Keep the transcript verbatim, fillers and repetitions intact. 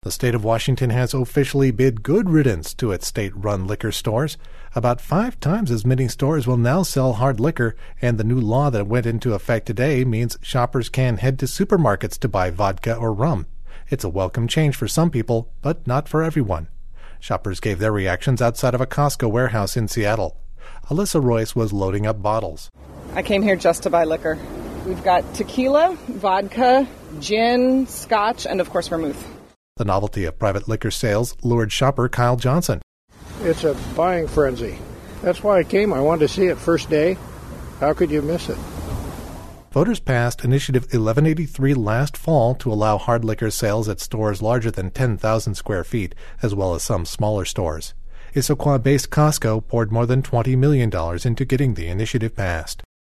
The state of Washington has officially bid good riddance to its state-run liquor stores. About five times as many stores will now sell hard liquor, and the new law that went into effect today means shoppers can head to supermarkets to buy vodka or rum. It's a welcome change for some people, but not for everyone. Shoppers gave their reactions outside of a Costco warehouse in Seattle. Alyssa Royce was loading up bottles. I came here just to buy liquor. We've got tequila, vodka, gin, scotch, and of course vermouth. The novelty of private liquor sales lured shopper Kyle Johnson. It's a buying frenzy. That's why I came. I wanted to see it first day. How could you miss it? Voters passed Initiative eleven eighty-three last fall to allow hard liquor sales at stores larger than ten thousand square feet, as well as some smaller stores. Issaquah-based Costco poured more than twenty million dollars into getting the initiative passed.